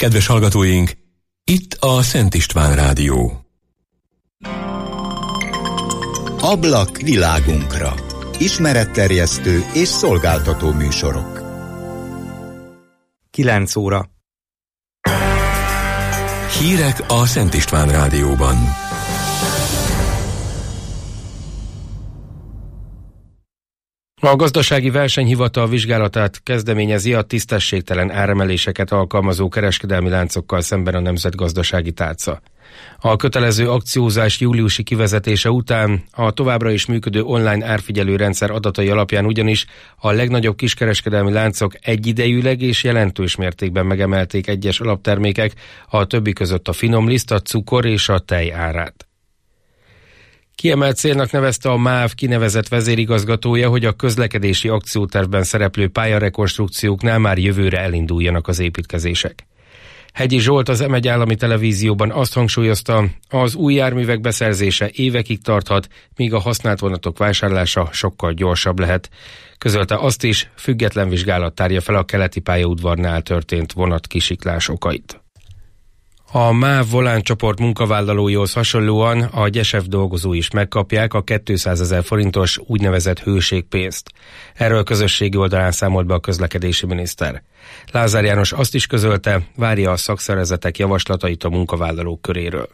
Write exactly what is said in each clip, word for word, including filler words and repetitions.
Kedves hallgatóink, itt a Szent István Rádió. Ablak világunkra. Ismeretterjesztő és szolgáltató műsorok. kilenc óra. Hírek a Szent István Rádióban. A gazdasági versenyhivatal vizsgálatát kezdeményezi a tisztességtelen áremeléseket alkalmazó kereskedelmi láncokkal szemben a Nemzetgazdasági Tárca. A kötelező akciózás júliusi kivezetése után a továbbra is működő online árfigyelő rendszer adatai alapján ugyanis a legnagyobb kiskereskedelmi láncok egyidejűleg és jelentős mértékben megemelték egyes alaptermékek, a többi között a finomliszt, a cukor és a tej árát. Kiemelt célnak nevezte a MÁV kinevezett vezérigazgatója, hogy a közlekedési akciótervben szereplő pályarekonstrukcióknál már jövőre elinduljanak az építkezések. Hegyi Zsolt az em egy állami televízióban azt hangsúlyozta, az új járművek beszerzése évekig tarthat, míg a használt vonatok vásárlása sokkal gyorsabb lehet. Közölte azt is, független vizsgálat tárja fel a keleti pályaudvarnál történt vonatkisiklás okait. A MÁV Volán csoport munkavállalóihoz hasonlóan a Gyesef dolgozói is megkapják a kétszázezer forintos úgynevezett hőségpénzt. Erről közösségi oldalán számolt be a közlekedési miniszter. Lázár János azt is közölte, várja a szakszervezetek javaslatait a munkavállalók köréről.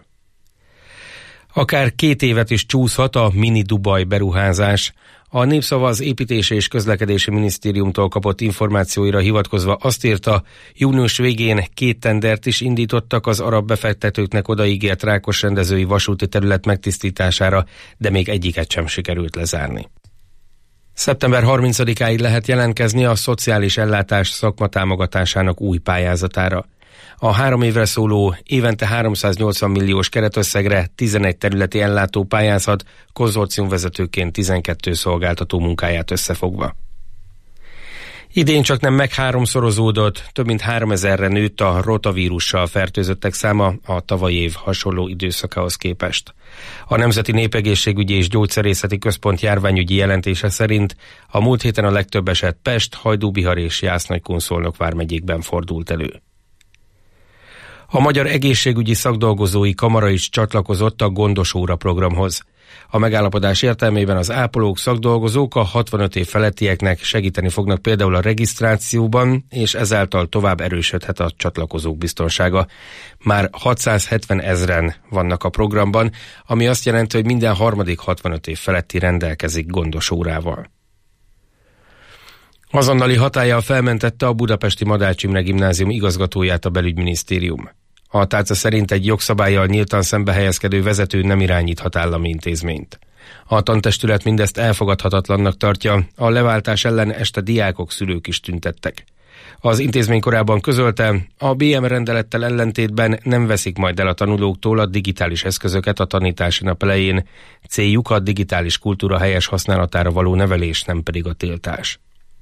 Akár két évet is csúszhat a Mini Dubaj beruházás. A Népszava az Építési és Közlekedési Minisztériumtól kapott információira hivatkozva azt írta, június végén két tendert is indítottak az arab befektetőknek odaígért Rákosrendezői vasúti terület megtisztítására, de még egyiket sem sikerült lezárni. szeptember harmincadikáig lehet jelentkezni a szociális ellátás szakmatámogatásának új pályázatára. A három évre szóló, évente háromszáznyolcvan milliós keretösszegre tizenegy területi ellátó pályázhat, konzorciumvezetőként tizenkét szolgáltató munkáját összefogva. Idén csak nem megháromszorozódott, több mint háromezerre nőtt a rotavírussal fertőzöttek száma a tavalyi év hasonló időszakához képest. A Nemzeti Népegészségügyi és Gyógyszerészeti Központ járványügyi jelentése szerint a múlt héten a legtöbb eset Pest, Hajdú-Bihar és Jász-Nagykun-Szolnok vármegyékben fordult elő. A Magyar Egészségügyi Szakdolgozói Kamara is csatlakozott a Gondos Óra programhoz. A megállapodás értelmében az ápolók, szakdolgozók a hatvanöt év felettieknek segíteni fognak például a regisztrációban, és ezáltal tovább erősödhet a csatlakozók biztonsága. Már hatszázhetven ezren vannak a programban, ami azt jelenti, hogy minden harmadik hatvanöt év feletti rendelkezik gondos órával. Azonnali hatállyal felmentette a budapesti Madács Imre Gimnázium igazgatóját a belügyminisztérium. A tárca szerint egy jogszabállyal nyíltan szembehelyezkedő vezető nem irányíthat állami intézményt. A tantestület mindezt elfogadhatatlannak tartja, a leváltás ellen este diákok, szülők is tüntettek. Az intézmény korábban közölte, a bé em rendelettel ellentétben nem veszik majd el a tanulóktól a digitális eszközöket a tanítási nap elején, céljuk a digitális kultúra helyes használatára való nevelés, nem pedig a tiltás.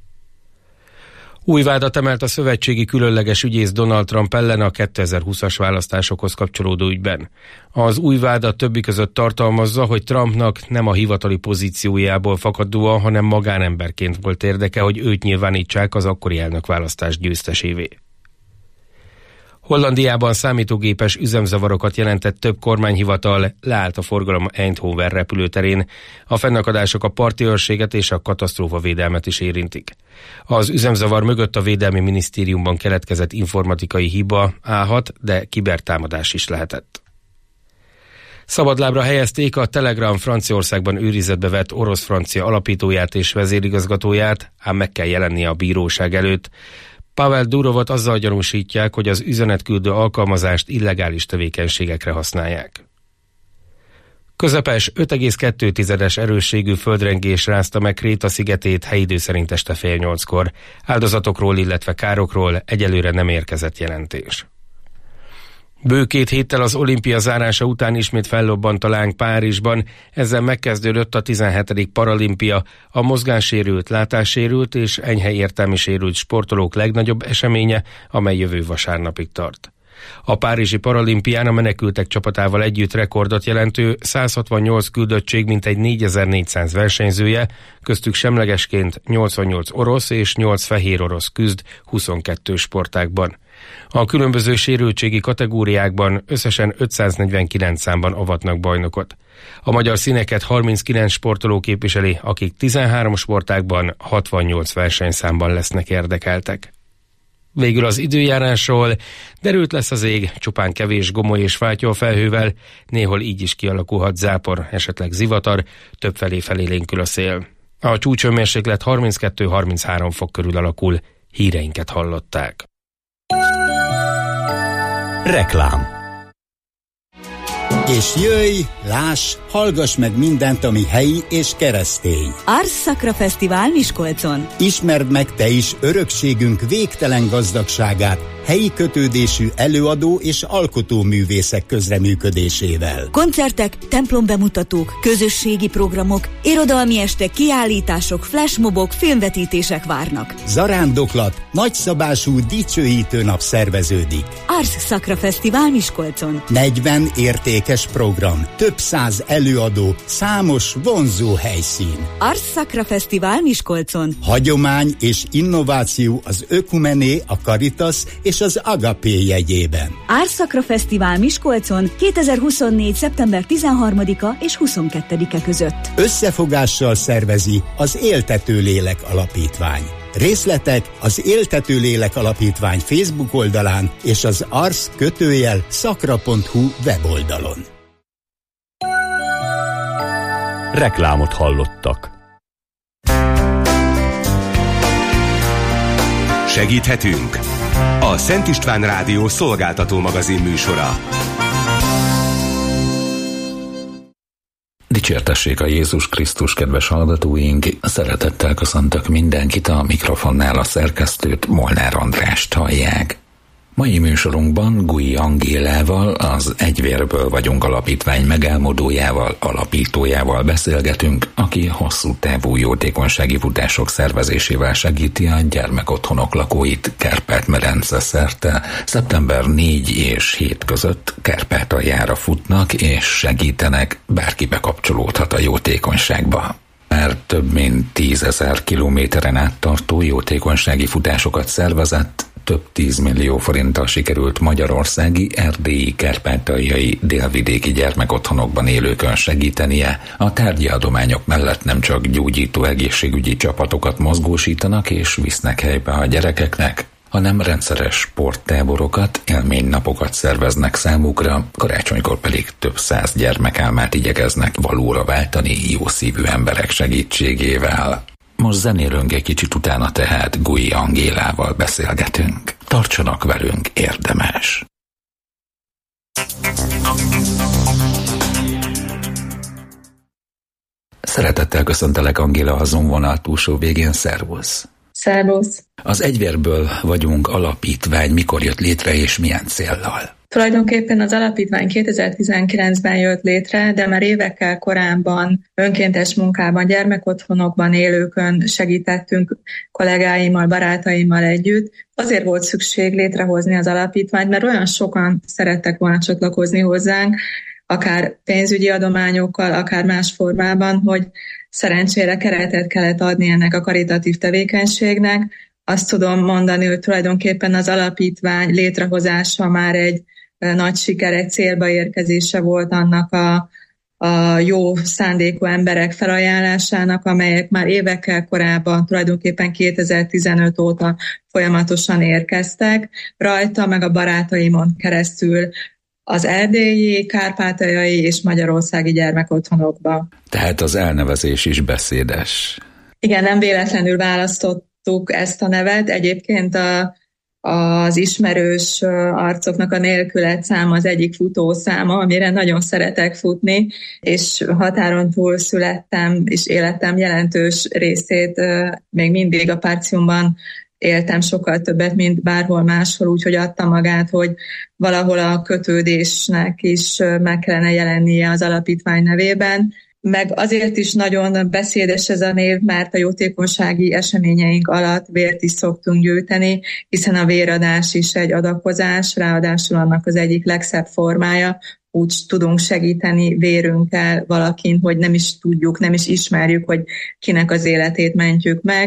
Új vádat emelt a szövetségi különleges ügyész Donald Trump ellen a kétezer-húszas választásokhoz kapcsolódó ügyben. Az új vádat többi között tartalmazza, hogy Trumpnak nem a hivatali pozíciójából fakadóan, hanem magánemberként volt érdeke, hogy őt nyilvánítsák az akkori elnökválasztás győztesévé. Hollandiában számítógépes üzemzavarokat jelentett több kormányhivatal, leállt a forgalom Eindhoven repülőterén. A fennakadások a parti őrséget és a katasztrófavédelmet is érintik. Az üzemzavar mögött a Védelmi Minisztériumban keletkezett informatikai hiba állhat, de kibertámadás is lehetett. Szabadlábra helyezték a Telegram Franciaországban őrizetbe vett orosz-francia alapítóját és vezérigazgatóját, ám meg kell jelennie a bíróság előtt. Pavel Durovot azzal gyanúsítják, hogy az üzenetküldő alkalmazást illegális tevékenységekre használják. Közepes öt egész kettő tizedes erősségű földrengés rázta meg Kréta szigetét helyidő szerint este fél nyolckor. Áldozatokról, illetve károkról egyelőre nem érkezett jelentés. Bő két héttel az olimpia zárása után ismét fellobbant a láng Párizsban, ezzel megkezdődött a tizenhetedik paralimpia, a mozgássérült, látássérült és enyhe értelmi sérült sportolók legnagyobb eseménye, amely jövő vasárnapig tart. A párizsi paralimpián a menekültek csapatával együtt rekordot jelentő száz hatvannyolc küldöttség mintegy négyezer-négyszáz versenyzője, köztük semlegesként nyolcvannyolc orosz és nyolc fehér orosz küzd huszonkettő sportágban. A különböző sérültségi kategóriákban összesen ötszáznegyvenkilenc számban avatnak bajnokot. A magyar színeket harminckilenc sportoló képviseli, akik tizenhárom sportágban hatvannyolc versenyszámban lesznek érdekeltek. Végül az időjárásról: derült lesz az ég, csupán kevés gomoly és fátyolfelhővel, néhol így is kialakulhat zápor, esetleg zivatar, többfelé felélénkül a szél. A csúcshőmérséklet harminckettő-harminchárom fok körül alakul. Híreinket hallották. Reklám. És jöjj, láss, hallgass meg mindent, ami helyi és keresztény. Ars Sacra Fesztivál Miskolcon. Ismerd meg te is örökségünk végtelen gazdagságát helyi kötődésű előadó és alkotóművészek közreműködésével. Koncertek, templombemutatók, közösségi programok, irodalmi estek, kiállítások, flashmobok, filmvetítések várnak. Zarándoklat, nagyszabású dicsőítő nap szerveződik. Ars Sacra Fesztivál Miskolcon. negyven értékes program, több száz előadó, számos vonzó helyszín. Ars Sacra Fesztivál Miskolcon. Hagyomány és innováció az Ökumené, a Caritas és az Agapé jegyében. Ars Sacra Fesztivál Miskolcon kétezer-huszonnégy. szeptember tizenharmadika és huszonkettedike között. Összefogással szervezi az Éltető Lélek Alapítvány. Részletek az Éltető Lélek Alapítvány Facebook oldalán és az ars kötőjel szakra pont hu weboldalon. Reklámot hallottak. Segíthetünk. A Szent István Rádió szolgáltató magazin műsora. Dicsértessék a Jézus Krisztus, kedves hallgatóink! Szeretettel köszöntök mindenkit, a mikrofonnál a szerkesztőt, Molnár Andrást hallják. Mai műsorunkban Guy Angélával, az Egyvérből vagyunk alapítvány megálmodójával, alapítójával beszélgetünk, aki hosszú távú jótékonysági futások szervezésével segíti a gyermekotthonok lakóit Kárpát-medence szerte. szeptember negyedike és hét között Kárpátaljára futnak és segítenek, bárki bekapcsolódhat a jótékonyságba. Már több mint tízezer kilométeren áttartó jótékonysági futásokat szervezett, több tízmillió forinttal sikerült magyarországi, erdélyi, kárpátaljai, délvidéki gyermekotthonokban élőkön segítenie. A tárgyi adományok mellett nem csak gyógyító egészségügyi csapatokat mozgósítanak és visznek helybe a gyerekeknek, hanem rendszeres sporttáborokat, élménynapokat szerveznek számukra, karácsonykor pedig több száz gyermekálmát igyekeznek valóra váltani jó szívű emberek segítségével. Most zenélünk egy kicsit, utána tehát Guy Angélával beszélgetünk. Tartsanak velünk, érdemes! Szeretettel köszöntelek, Angéla, a Zoom-vonal túlsó végén. Szervusz! Szervusz! Az Egyvérből vagyunk alapítvány mikor jött létre és milyen céllal? Tulajdonképpen az alapítvány kétezer-tizenkilencben jött létre, de már évekkel korábban önkéntes munkában, gyermekotthonokban élőkön segítettünk kollégáimmal, barátaimmal együtt. Azért volt szükség létrehozni az alapítványt, mert olyan sokan szerettek volna csatlakozni hozzánk, akár pénzügyi adományokkal, akár más formában, hogy szerencsére keretet kellett adni ennek a karitatív tevékenységnek. Azt tudom mondani, hogy tulajdonképpen az alapítvány létrehozása már egy nagy siker, egy célba érkezése volt annak a, a jó szándékú emberek felajánlásának, amelyek már évekkel korábban, tulajdonképpen kétezer-tizenöt óta folyamatosan érkeztek. Rajta meg a barátaimon keresztül az erdélyi, kárpátaljai és magyarországi gyermekotthonokba. Tehát az elnevezés is beszédes. Igen, nem véletlenül választottuk ezt a nevet. Egyébként a, az ismerős arcoknak a nélkületszám az egyik futószáma, amire nagyon szeretek futni, és határon túl születtem, és életem jelentős részét még mindig a Partiumban éltem, sokkal többet, mint bárhol máshol, úgyhogy adta magát, hogy valahol a kötődésnek is meg kellene jelennie az alapítvány nevében. Meg azért is nagyon beszédes ez a név, mert a jótékonysági eseményeink alatt vért is szoktunk gyűjteni, hiszen a véradás is egy adakozás, ráadásul annak az egyik legszebb formája. Úgy tudunk segíteni vérünkkel valakin, hogy nem is tudjuk, nem is ismerjük, hogy kinek az életét mentjük meg.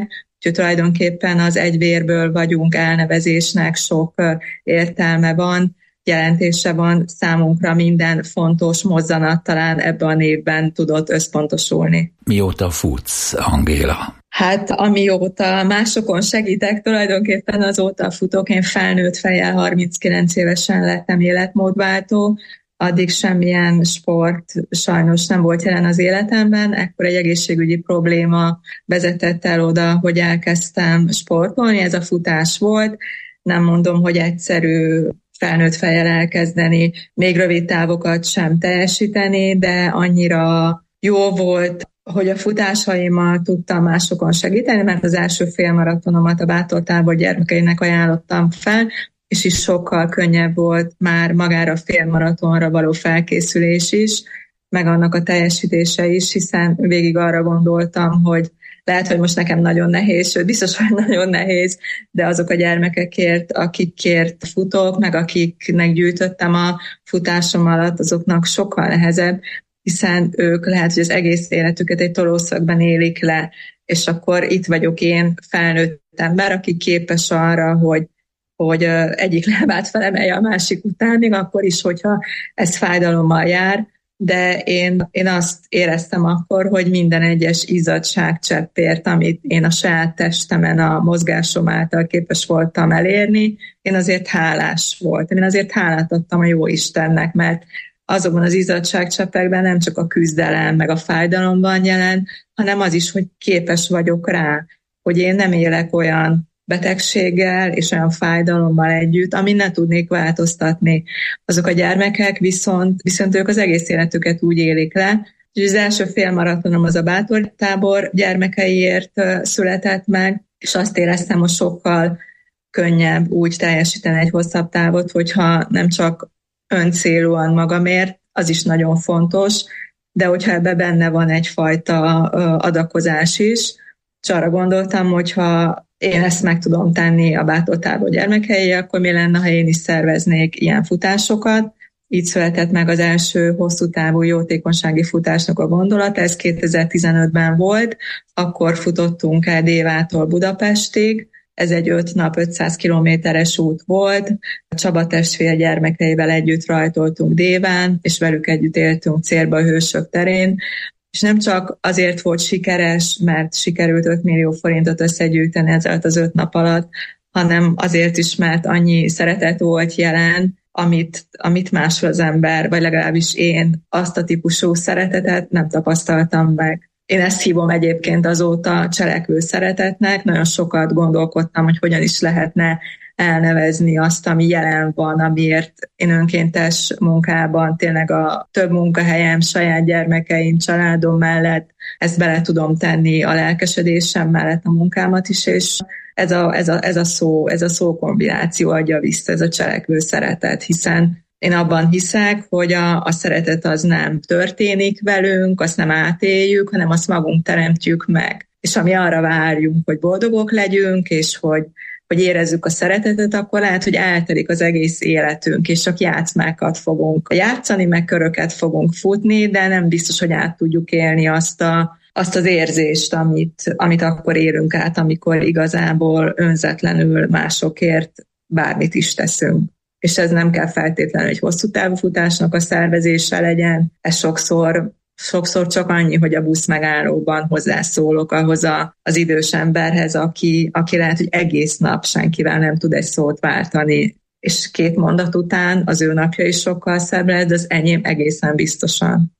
Úgyhogy tulajdonképpen az egyvérből vagyunk elnevezésnek sok értelme van, jelentése van, számunkra minden fontos mozzanat talán ebben a névben tudott összpontosulni. Mióta futsz, Angéla? Hát amióta másokon segítek, tulajdonképpen azóta futok. Én felnőtt fejjel harminckilenc évesen lettem életmódváltó, addig semmilyen sport sajnos nem volt jelen az életemben, ekkor egy egészségügyi probléma vezetett el oda, hogy elkezdtem sportolni, ez a futás volt. Nem mondom, hogy egyszerű felnőtt fejjel elkezdeni, még rövid távokat sem teljesíteni, de annyira jó volt, hogy a futásaimmal tudtam másokon segíteni, mert az első félmaratonomat a Bátortábor gyermekeinek ajánlottam fel, és is sokkal könnyebb volt már magára a félmaratonra való felkészülés is, meg annak a teljesítése is, hiszen végig arra gondoltam, hogy lehet, hogy most nekem nagyon nehéz, sőt, biztos, hogy nagyon nehéz, de azok a gyermekekért, akikért futok, meg akiknek gyűjtöttem a futásom alatt, azoknak sokkal nehezebb, hiszen ők lehet, hogy az egész életüket egy tolószögben élik le, és akkor itt vagyok én, felnőtt ember, aki képes arra, hogy, hogy egyik lábát felemelje a másik után, még akkor is, hogyha ez fájdalommal jár, de én, én azt éreztem akkor, hogy minden egyes izzadságcseppért, amit én a saját testemen, a mozgásom által képes voltam elérni, én azért hálás voltam. Én azért hálát adtam a Jóistennek, mert azokban az izzadságcseppekben nem csak a küzdelem, meg a fájdalom van jelen, hanem az is, hogy képes vagyok rá, hogy én nem élek olyan betegséggel és olyan fájdalommal együtt, amin ne tudnék változtatni. Azok a gyermekek viszont, viszont ők az egész életüket úgy élik le. Úgyhogy az első félmaratonom az a Bátortábor gyermekeiért született meg, és azt éreztem, hogy sokkal könnyebb úgy teljesíteni egy hosszabb távot, hogyha nem csak öncélúan magamért, az is nagyon fontos, de hogyha ebben benne van egyfajta adakozás is, és arra gondoltam, hogyha én ezt meg tudom tenni a Bátortábor gyermekei, akkor mi lenne, ha én is szerveznék ilyen futásokat. Így született meg az első hosszú távú jótékonysági futásnak a gondolat, ez kétezer-tizenötben volt, akkor futottunk el Dévától Budapestig, ez egy öt nap, ötszáz kilométeres út volt, a Csaba testvér gyermekeivel együtt rajtoltunk Déván, és velük együtt éltünk célba a Hősök terén, és nem csak azért volt sikeres, mert sikerült öt millió forintot összegyűjteni ezzel az öt nap alatt, hanem azért is, mert annyi szeretet volt jelen, amit, amit máshol az ember, vagy legalábbis én azt a típusú szeretetet nem tapasztaltam meg. Én ezt hívom egyébként azóta cselekvő szeretetnek, nagyon sokat gondolkodtam, hogy hogyan is lehetne elnevezni azt, ami jelen van, amiért én önkéntes munkában, tényleg a több munkahelyem, saját gyermekeim, családom mellett ezt bele tudom tenni a lelkesedésem mellett a munkámat is, és ez a, ez a, ez a szó, ez a szó kombináció adja vissza, ez a cselekvő szeretet, hiszen én abban hiszek, hogy a, a szeretet az nem történik velünk, azt nem átéljük, hanem azt magunk teremtjük meg. És ami arra várjunk, hogy boldogok legyünk, és hogy, hogy érezzük a szeretetet, akkor lehet, hogy eltelik az egész életünk, és csak játszmákat fogunk játszani, meg köröket fogunk futni, de nem biztos, hogy át tudjuk élni azt, a, azt az érzést, amit, amit akkor élünk át, amikor igazából önzetlenül másokért bármit is teszünk. És ez nem kell feltétlenül egy hosszú távú futásnak a szervezése legyen. Ez sokszor, sokszor csak annyi, hogy a busz megállóban hozzászólok ahhoz a, az idős emberhez, aki, aki lehet, hogy egész nap senkivel nem tud egy szót váltani. És két mondat után az ő napja is sokkal szebb lesz, de az enyém egészen biztosan.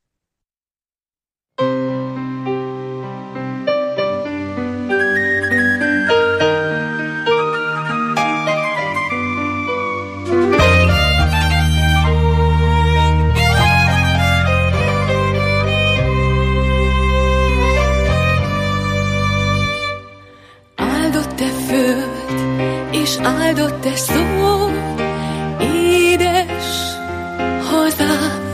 Áldott-e szó, édes hazám?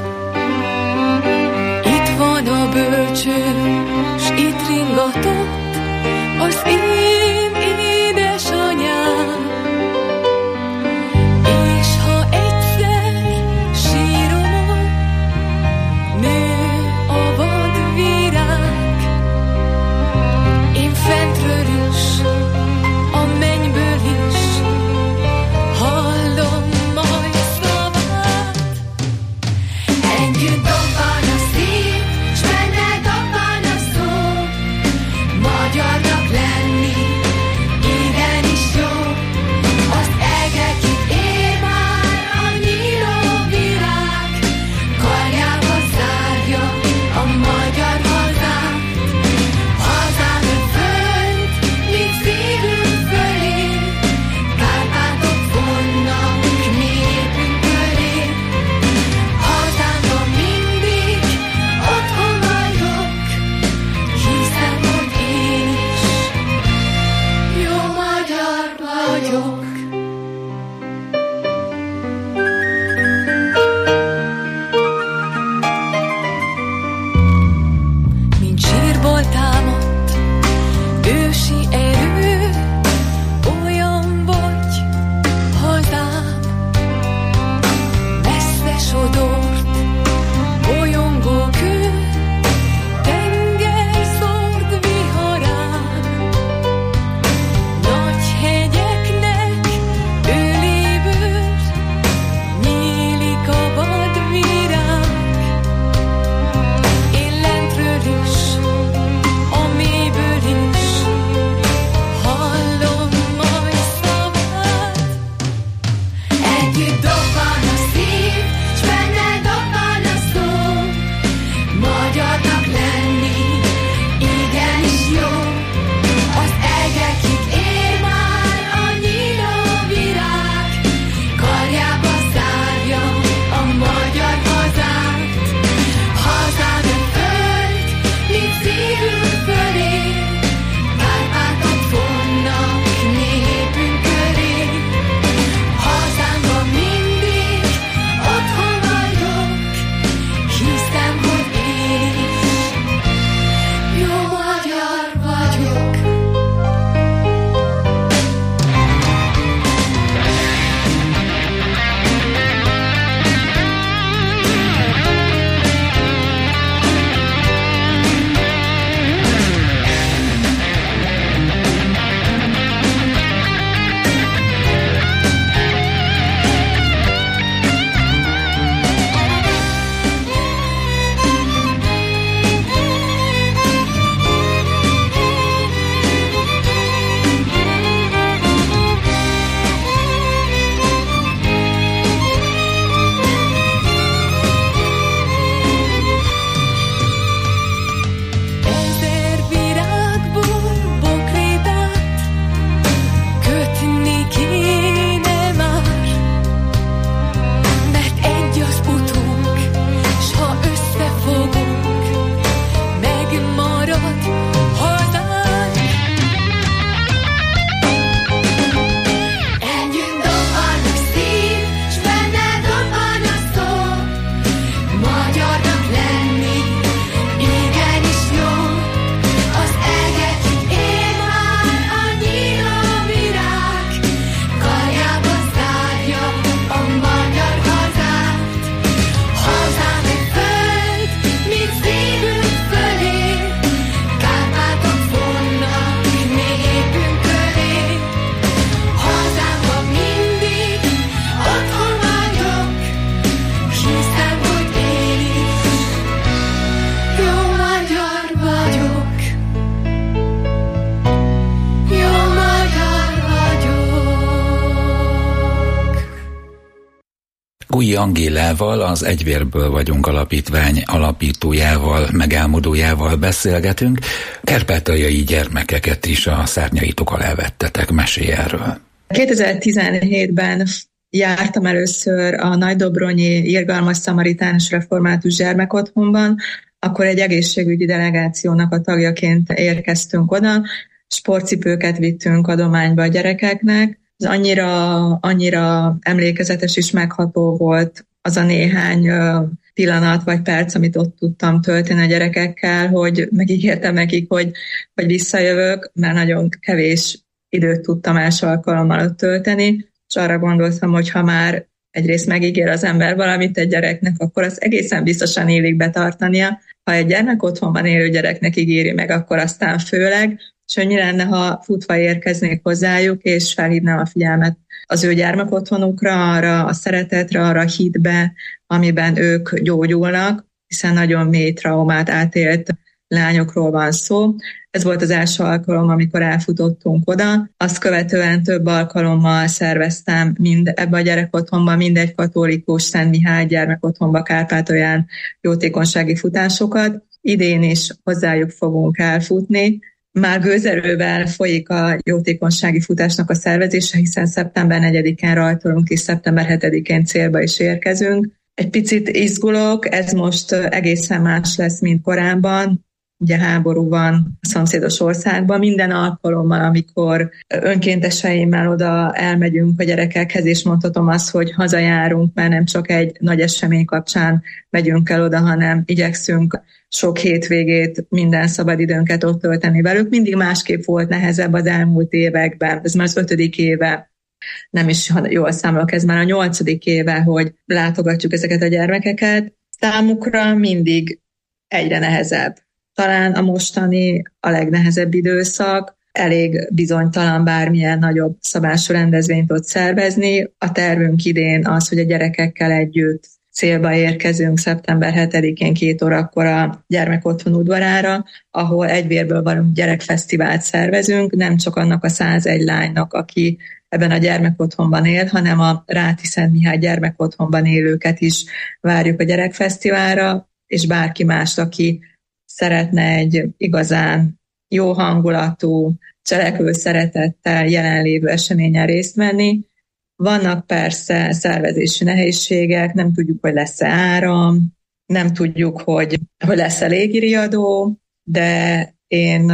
Itt van a bölcső, s itt ringatott az én édesanyám. És ha egyszer síromon nő a vad virág, én fentről is Guy Angélával, az Egyvérből vagyunk alapítvány alapítójával, megálmodójával beszélgetünk. Kárpátaljai gyermekeket is a szárnyaitok alá vettetek, mesélj erről. kétezer-tizenhétben jártam először a Nagydobronyi Irgalmas Szamaritánus Református Gyermekotthonban, akkor egy egészségügyi delegációnak a tagjaként érkeztünk oda, sportcipőket vittünk adományba a gyerekeknek. Ez annyira, annyira emlékezetes és megható volt az a néhány pillanat vagy perc, amit ott tudtam tölteni a gyerekekkel, hogy megígértem nekik, hogy, hogy visszajövök, mert nagyon kevés időt tudtam első alkalommal ott tölteni, és arra gondoltam, hogy ha már egyrészt megígér az ember valamit egy gyereknek, akkor az egészen biztosan élik betartania. Ha egy gyermek otthonban élő gyereknek ígéri meg, akkor aztán főleg, és hogy mi lenne, ha futva érkeznék hozzájuk, és felhívnám a figyelmet az ő gyermekotthonukra, arra a szeretetre, arra a hitbe, amiben ők gyógyulnak, hiszen nagyon mély traumát átélt lányokról van szó. Ez volt az első alkalom, amikor elfutottunk oda. Azt követően több alkalommal szerveztem mind ebbe a gyerekotthonba, mindegy katolikus Szent Mihály gyermekotthonba Kárpátalján jótékonysági futásokat. Idén is hozzájuk fogunk elfutni. Már gőzerővel folyik a jótékonysági futásnak a szervezése, hiszen szeptember negyedikén rajtolunk és szeptember hetedikén célba is érkezünk. Egy picit izgulok, ez most egészen más lesz, mint korábban. Ugye háború van a szomszédos országban. Minden alkalommal, amikor önkénteseimmel oda elmegyünk a gyerekekhez, és mondhatom azt, hogy hazajárunk, mert nem csak egy nagy esemény kapcsán megyünk el oda, hanem igyekszünk sok hétvégét, minden szabadidőnket ott tölteni velük. Mindig másképp volt, nehezebb az elmúlt években. Ez már az ötödik éve, nem is jól számolok, ez már a nyolcadik éve, hogy látogatjuk ezeket a gyermekeket. Számukra mindig egyre nehezebb. Talán a mostani a legnehezebb időszak, elég bizonytalan bármilyen nagyobb szabású rendezvényt ott szervezni. A tervünk idén az, hogy a gyerekekkel együtt célba érkezünk szeptember hetedikén két órakor a gyermekotthon udvarára, ahol Egyvérből valami gyerekfesztivált szervezünk, nem csak annak a százegy lánynak, aki ebben a gyermekotthonban él, hanem a Ráti Szent Mihály gyermekotthonban élőket is várjuk a gyerekfesztiválra, és bárki más, aki szeretne egy igazán jó hangulatú, cselekvő szeretettel jelenlévő eseményen részt venni. Vannak persze szervezési nehézségek, nem tudjuk, hogy lesz-e áram, nem tudjuk, hogy, hogy lesz-e légiriadó, de én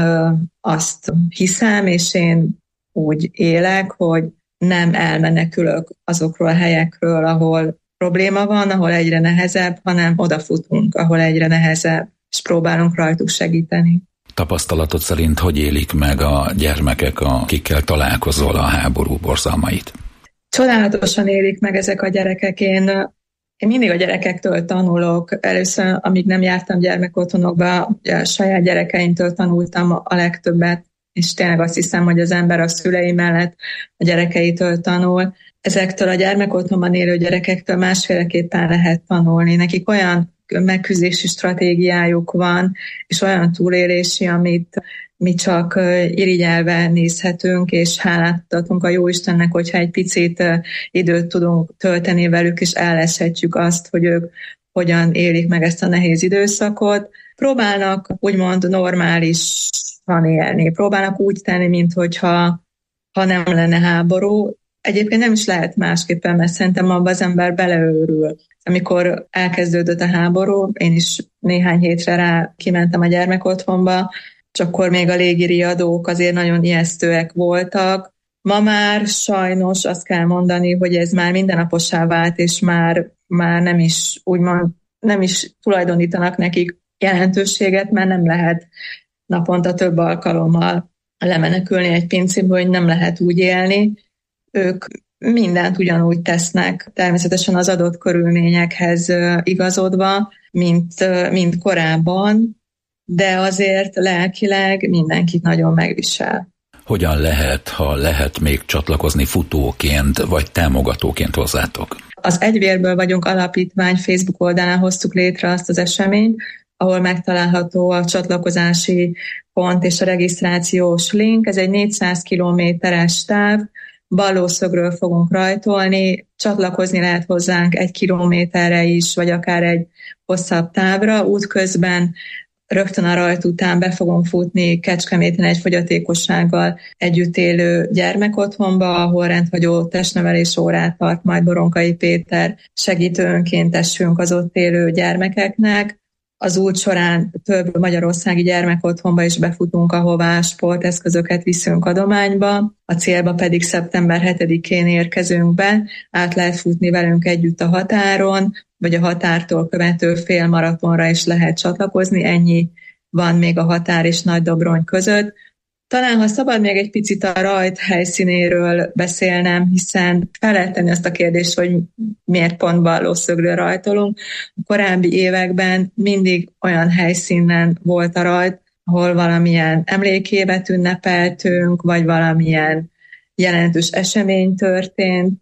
azt hiszem, és én úgy élek, hogy nem elmenekülök azokról a helyekről, ahol probléma van, ahol egyre nehezebb, hanem odafutunk, ahol egyre nehezebb, és próbálunk rajtuk segíteni. Tapasztalatod szerint hogy élik meg a gyermekek, akikkel találkozol, a háború borzalmait? Csodálatosan élik meg ezek a gyerekek. Én, én mindig a gyerekektől tanulok. Először, amíg nem jártam gyermekotthonokba, a saját gyerekeimtől tanultam a legtöbbet, és tényleg azt hiszem, hogy az ember a szülei mellett a gyerekeitől tanul. Ezektől a gyermekotthonban élő gyerekektől másféleképpen lehet tanulni. Nekik olyan megküzdési stratégiájuk van, és olyan túlélési, amit mi csak irigyelve nézhetünk, és hálát adhatunk a Jóistennek, hogyha egy picit időt tudunk tölteni velük, és elleshetjük azt, hogy ők hogyan élik meg ezt a nehéz időszakot. Próbálnak úgymond normálisan élni, próbálnak úgy tenni, minthogyha ha nem lenne háború. Egyébként nem is lehet másképpen, mert szerintem abban az ember beleőrül. Amikor elkezdődött a háború, én is néhány hétre rá kimentem a gyermekotthonba, és akkor még a légiriadók azért nagyon ijesztőek voltak. Ma már sajnos azt kell mondani, hogy ez már mindennapossá vált, és már, már nem is úgymond nem is tulajdonítanak nekik jelentőséget, mert nem lehet naponta több alkalommal lemenekülni egy pincéből, hogy nem lehet úgy élni. Ők mindent ugyanúgy tesznek, természetesen az adott körülményekhez igazodva, mint, mint korábban, de azért lelkileg mindenkit nagyon megvisel. Hogyan lehet, ha lehet még csatlakozni futóként vagy támogatóként hozzátok? Az Egyvérből vagyunk alapítvány Facebook oldalán hoztuk létre azt az eseményt, ahol megtalálható a csatlakozási pont és a regisztrációs link. Ez egy négyszáz kilométeres táv, Ballószögről fogunk rajtolni, csatlakozni lehet hozzánk egy kilométerre is, vagy akár egy hosszabb távra. Útközben rögtön a rajt után be fogunk futni Kecskeméten egy fogyatékossággal együtt élő gyermekotthonba, ahol rendhagyó testnevelés órát tart majd Boronkai Péter segítő önkéntesünk az ott élő gyermekeknek. Az út során több magyarországi gyermekotthonba is befutunk, ahová sporteszközöket viszünk adományba, a célba pedig szeptember hetedikén érkezünk be, át lehet futni velünk együtt a határon, vagy a határtól követő félmaratonra is lehet csatlakozni, ennyi van még a határ és Nagydobrony között. Talán, ha szabad még egy picit a rajt helyszínéről beszélnem, hiszen fel lehet tenni azt a kérdést, hogy miért pont Ballószögről rajtolunk. A korábbi években mindig olyan helyszínen volt a rajt, ahol valamilyen emlékévet ünnepeltünk, vagy valamilyen jelentős esemény történt.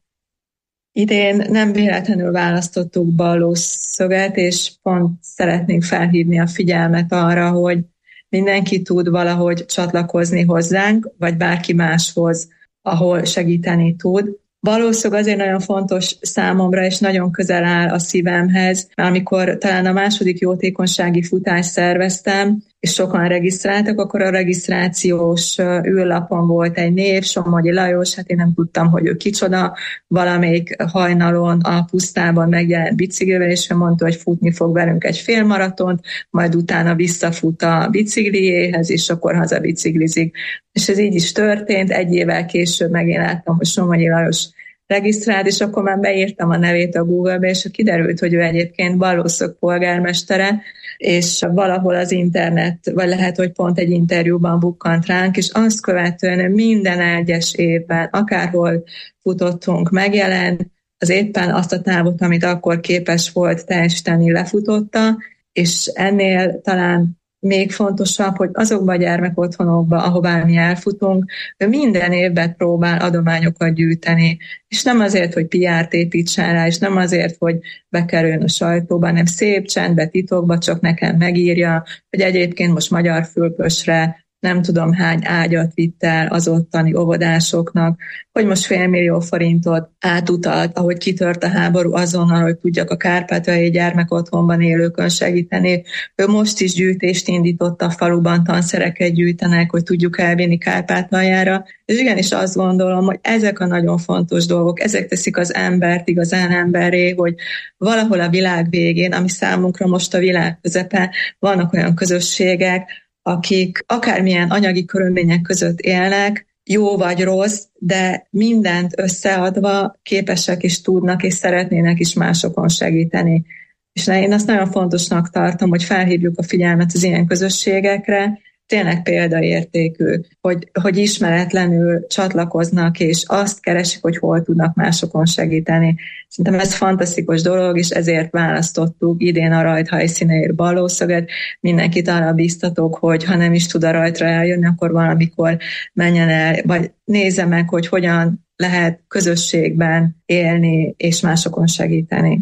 Idén nem véletlenül választottuk Ballószöget, és pont szeretnénk felhívni a figyelmet arra, hogy mindenki tud valahogy csatlakozni hozzánk, vagy bárki máshoz, ahol segíteni tud. Ballószög azért nagyon fontos számomra, és nagyon közel áll a szívemhez, mert amikor talán a második jótékonysági futást szerveztem, és sokan regisztráltak, akkor a regisztrációs űrlapon volt egy név, Somogyi Lajos, hát én nem tudtam, hogy ő kicsoda, valamelyik hajnalon a pusztában megjelent biciklivel, és ő mondta, hogy futni fog velünk egy félmaratont, majd utána visszafut a bicikliéhez, és akkor hazabiciklizik. És ez így is történt, egy évvel később megint láttam, hogy Somogyi Lajos regisztrált, és akkor már beírtam a nevét a Google-be, és kiderült, hogy ő egyébként Ballószög polgármestere, és valahol az internet, vagy lehet, hogy pont egy interjúban bukkant ránk, és azt követően minden egyes évben, akárhol futottunk, megjelent, az éppen azt a távot, amit akkor képes volt teljesíteni, lefutotta, és ennél talán még fontosabb, hogy azokban a gyermekotthonokban, ahová mi elfutunk, ő minden évben próbál adományokat gyűjteni. És nem azért, hogy pé er-t építsen rá, és nem azért, hogy bekerüljön a sajtóba, hanem szép csendbe, titokba csak nekem megírja, hogy egyébként most Magyar Fülkösre nem tudom hány ágyat vitt el az ottani óvodásoknak, hogy most félmillió forintot átutalt, ahogy kitört a háború, azonnal, hogy tudjak a kárpátaljai gyermekotthonban élőkön segíteni. Ő most is gyűjtést indított a faluban, tanszereket gyűjtenek, hogy tudjuk elvinni Kárpátaljára. És igenis azt gondolom, hogy ezek a nagyon fontos dolgok, ezek teszik az embert igazán emberré, hogy valahol a világ végén, ami számunkra most a világ közepe, vannak olyan közösségek, akik akármilyen anyagi körülmények között élnek, jó vagy rossz, de mindent összeadva képesek is tudnak, és szeretnének is másokon segíteni. És én azt nagyon fontosnak tartom, hogy felhívjuk a figyelmet az ilyen közösségekre, tényleg példaértékű, hogy, hogy ismeretlenül csatlakoznak, és azt keresik, hogy hol tudnak másokon segíteni. Szerintem ez fantasztikus dolog, és ezért választottuk idén a rajt helyszínéért Ballószöget. Mindenkit arra bíztatok, hogy ha nem is tud a rajtra eljönni, akkor valamikor menjen el, vagy nézze meg, hogy hogyan lehet közösségben élni, és másokon segíteni.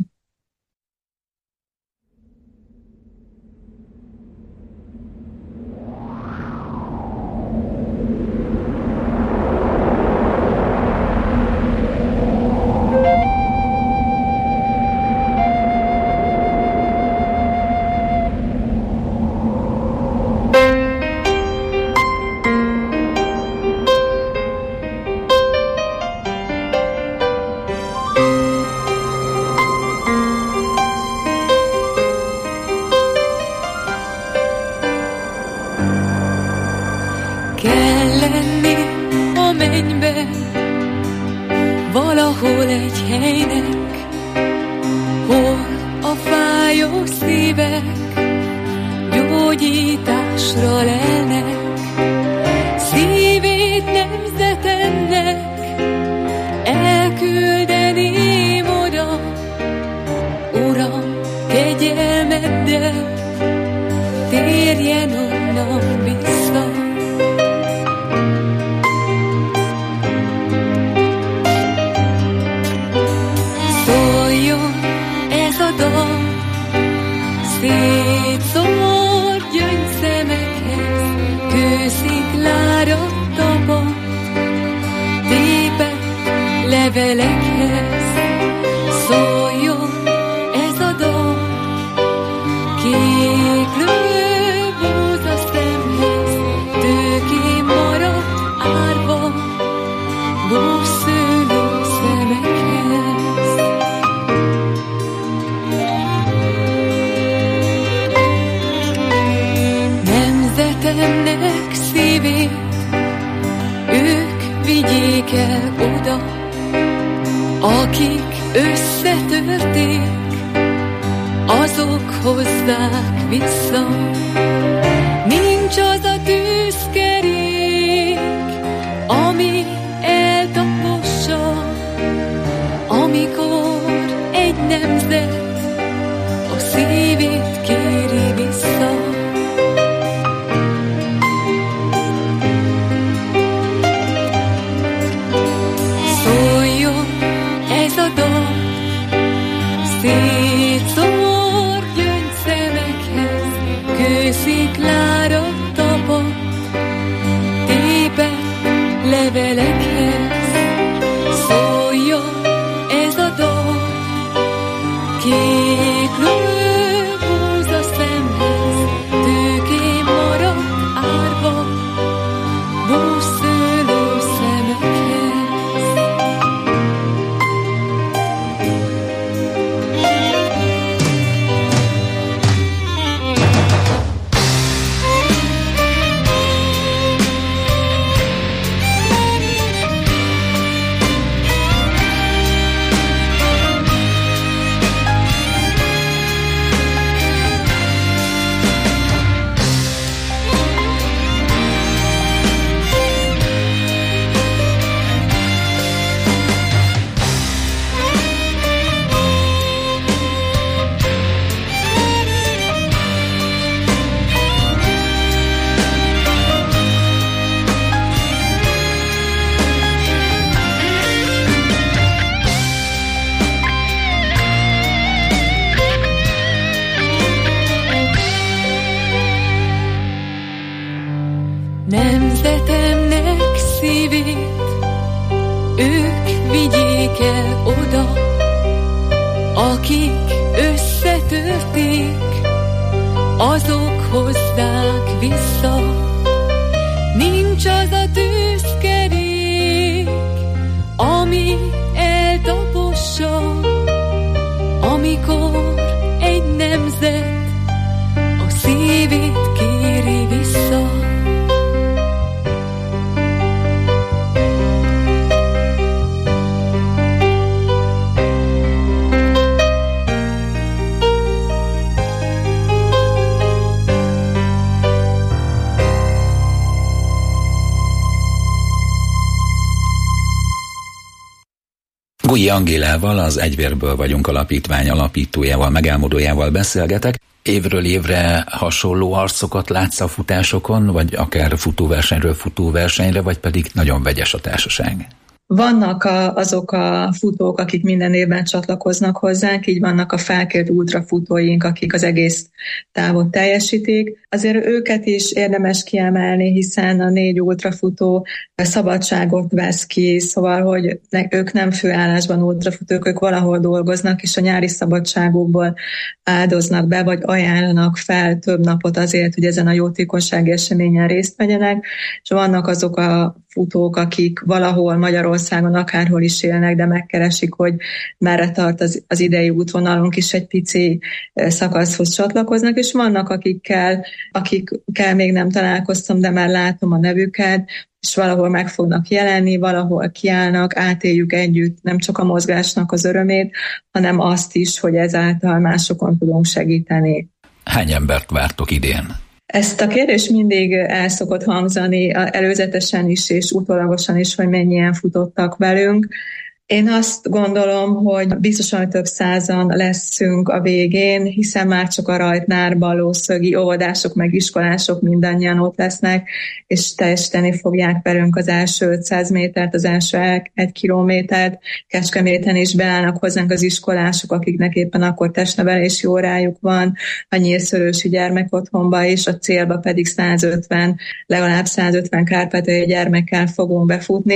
Valahol egy helynek, hol a fájó szívek gyógyításra lelnek, szívét nemzetemnek elküldeném oda, Uram, kegyelmeddel térjen onnan vissza. Szétszórt gyöngyszemekhez, kősziklára tapadt, tépett levelekhez szóljon ez a dal, kéklő búza szemhez, tőké maradt árva, búszülő szemekhez. Nemzetemnek szívét ők vigyék el oda, akik összetörték, azok hozzák vissza. Nincs az a tűzkerék, ami eltapossa, amikor egy nemzet a szívét kéri vissza. Szóljon ez a dal, szétszór gyöngyszemekhez, kősziklára tapadt, tépett levelekhez. Szóljon ez a dal, kéklő búza szemhez, tőké maradt árva, búszülő szemekhez. Nemzetemnek szívét ők vigyék el oda, akik összetörték, azok hozzák vissza. Nincs az a tűzkerék, ami eltapossa, amikor egy nemzet a szívét kéri vissza. Guy Angélával, az Egyvérből vagyunk alapítvány alapítójával, megálmodójával beszélgetek. Évről évre hasonló arcokat látsz a futásokon, vagy akár futóversenyről futóversenyre, vagy pedig nagyon vegyes a társaság? Vannak a, azok a futók, akik minden évben csatlakoznak hozzánk, így vannak a felkért ultrafutóink, akik az egész távot teljesítik. Azért őket is érdemes kiemelni, hiszen a négy ultrafutó szabadságot vesz ki, szóval, hogy ne, ők nem főállásban ultrafutók, ők valahol dolgoznak, és a nyári szabadságukból áldoznak be, vagy ajánlanak fel több napot azért, hogy ezen a jótékonysági eseményen részt vegyenek, és vannak azok a futók, akik valahol Magyarországon akárhol is élnek, de megkeresik, hogy merre tart az, az idei útvonalunk is, egy pici szakaszhoz csatlakoznak, és vannak akikkel, akikkel még nem találkoztam, de már látom a nevüket, és valahol meg fognak jelenni, valahol kiállnak, átéljük együtt nem csak a mozgásnak az örömét, hanem azt is, hogy ezáltal másokon tudunk segíteni. Hány embert vártok idén? Ezt a kérdés mindig el szokott hangzani előzetesen is és utólagosan is, hogy mennyien futottak velünk. Én azt gondolom, hogy biztosan, hogy több százan leszünk a végén, hiszen már csak a Rajtnár, Ballószögi óvodások meg iskolások mindannyian ott lesznek, és teljesíteni fogják velünk az első ötszáz métert, az első egy kilométert. Kecskeméten is beállnak hozzánk az iskolások, akiknek éppen akkor testnevelési órájuk van, a Nyírszörősi gyermekotthonba, és a célba pedig százötven, legalább százötven kárpátaljai gyermekkel fogunk befutni.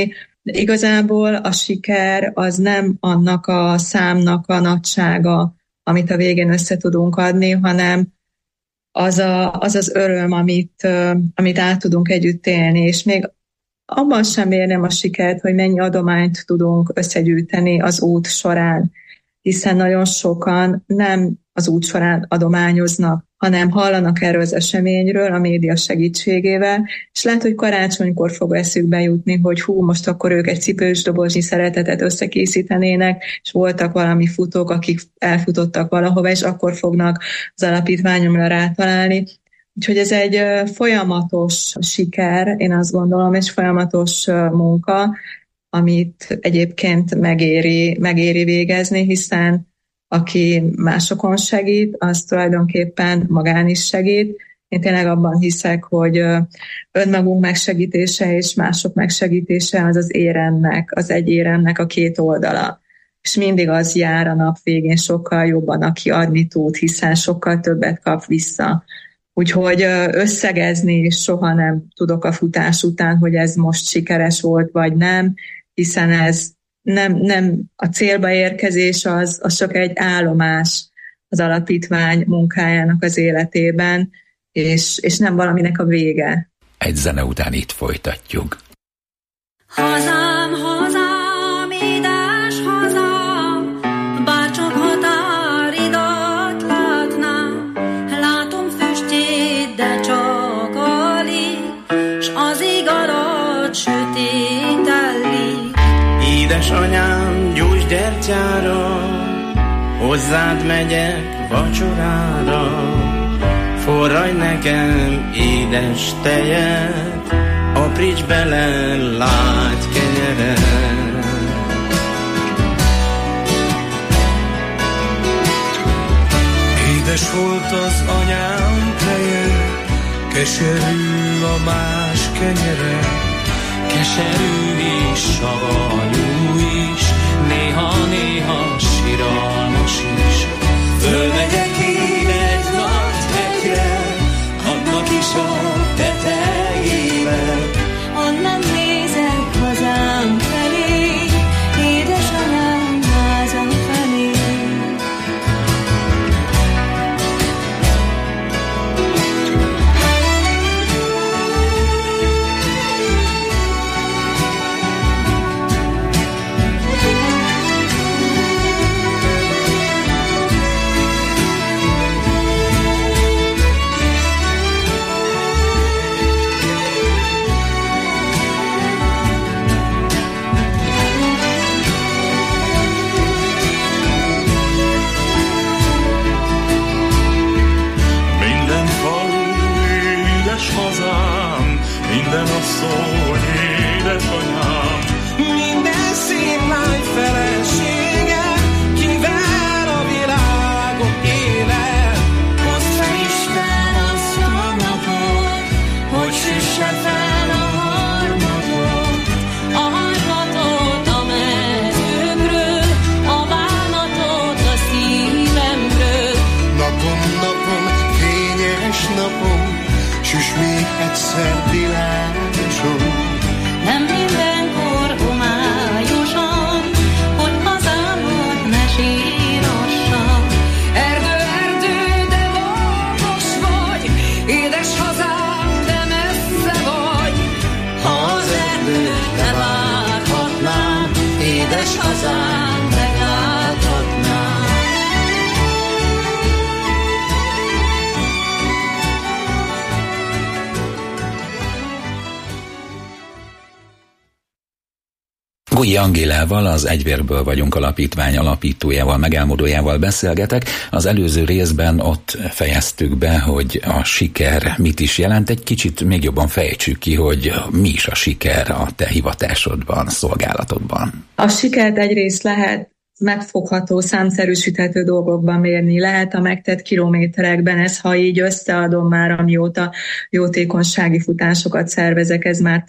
De igazából a siker az nem annak a számnak a nagysága, amit a végén össze tudunk adni, hanem az a, az, az öröm, amit, amit át tudunk együtt élni, és még abban sem mérném a sikert, hogy mennyi adományt tudunk összegyűjteni az út során, hiszen nagyon sokan nem az út során adományoznak, hanem hallanak erről az eseményről a média segítségével, és lehet, hogy karácsonykor fog eszükbe jutni, hogy hú, most akkor ők egy cipős doboznyi szeretetet összekészítenének, és voltak valami futók, akik elfutottak valahova, és akkor fognak az alapítványomra rátalálni. Úgyhogy ez egy folyamatos siker, én azt gondolom, egy folyamatos munka, amit egyébként megéri, megéri végezni, hiszen aki másokon segít, az tulajdonképpen magán is segít. Én tényleg abban hiszek, hogy önmagunk megsegítése és mások megsegítése az az éremnek, az egy éremnek a két oldala. És mindig az jár a nap végén sokkal jobban, aki adni tud, hiszen sokkal többet kap vissza. Úgyhogy összegezni soha nem tudok a futás után, hogy ez most sikeres volt, vagy nem, hiszen ez nem, nem a célba érkezés, az, az csak egy állomás az alapítvány munkájának az életében, és, és nem valaminek a vége. Egy zene után itt folytatjuk. Hazám, hazám, édes hazám, bárcsak határidat látnám, látom füstjét, de csak alig, s az ég alatt sötétellik. Édesanyám, gyújts gyertyára, hozzád megyek vacsorára, forraj nekem édes tejet, apríts bele lágy kenyeret. Édes volt az anyám teje, keserű a más kenyere, keserű és savanyú is, néha-néha siralmas is. Fölmegyek én egy nagy hegyre, annak is a tetejével, onnan nézek hazám felé, édesanyám házam felé. Minden asszony, édesanyám, minden szép lány felesége, kivel a világom élet. Hozta Isten azt a napot, hogy süsse fel a harmatot, a harmatot a mezőkről, a bánatot a szívemről. Napom, napom, fényes napom, süss még egyszer világosan. Nem mindenkor homályosan, hogy hazámat ne sírossam. Erdő, erdő, de valós vagy, édes hazám, de messze vagy. Ha az erdőt ne várhatnám, édes hazám, megláthatnám. Guy Angélával, az Egyvérből vagyunk alapítvány alapítójával, megálmodójával beszélgetek. Az előző részben ott fejeztük be, hogy a siker mit is jelent. Egy kicsit még jobban fejtsük ki, hogy mi is a siker a te hivatásodban, szolgálatodban. A sikert egyrészt lehet megfogható, számszerűsíthető dolgokban mérni. Lehet a megtett kilométerekben, ez ha így összeadom már, amióta jótékonysági futásokat szervezek, ez már több